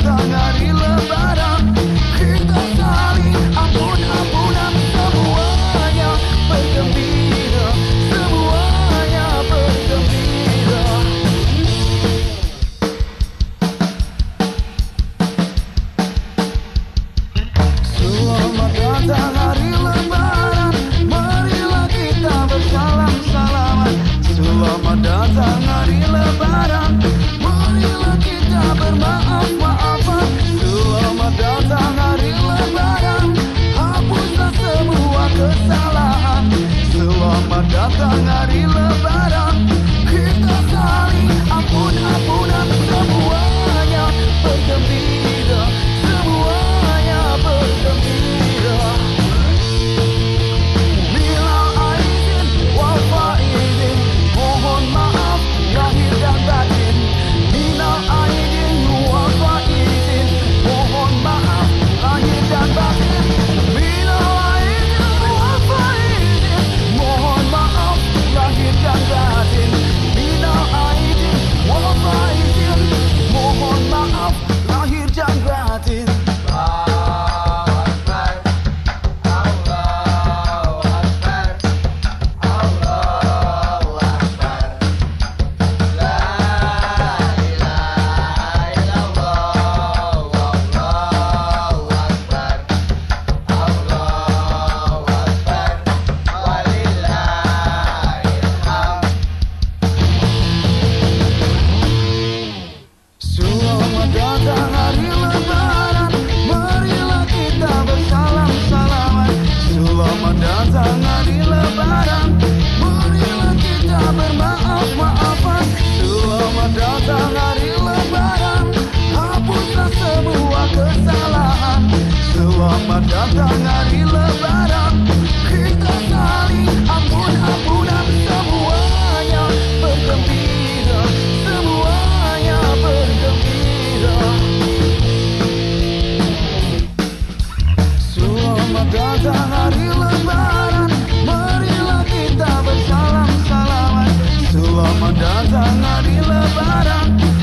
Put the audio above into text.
datang hari Lebaran, kita saling ampun-ampunan, semuanya bergembira, semuanya bergembira. Selamat datang hari Lebaran, marilah kita bersalam-salaman. Selamat datang hari Lebaran, marilah kita bermaaf-maafan. Selamat datang hari Lebaran, hapuslah semua kesalahan. Selamat datang hari Lebaran, kita saling ampun-ampunan, semuanya bergembira, semuanya bergembira. Minal aidin wal faizin, mohon maaf lahir dan batin. Minal aidin wal faizin, mohon maaf lahir dan batin. Minal aidin wal faizin, mohon maaf lahir dan batin. Minal aidin wal faizin, mohon maaf lahir dan batin. Selamat datang hari Lebaran, marilah kita bersalam-salaman. Selamat datang hari Lebaran, marilah kita bermaaf-maafan. Selamat datang hari Lebaran, hapuslah semua kesalahan. Selamat datang hari Lebaran, kita saling ampun-ampunan, semuanya bergembira, semuanya bergembira. Selamat datang hari Lebaran, marilah kita bersalam-salaman. Selamat datang hari Lebaran,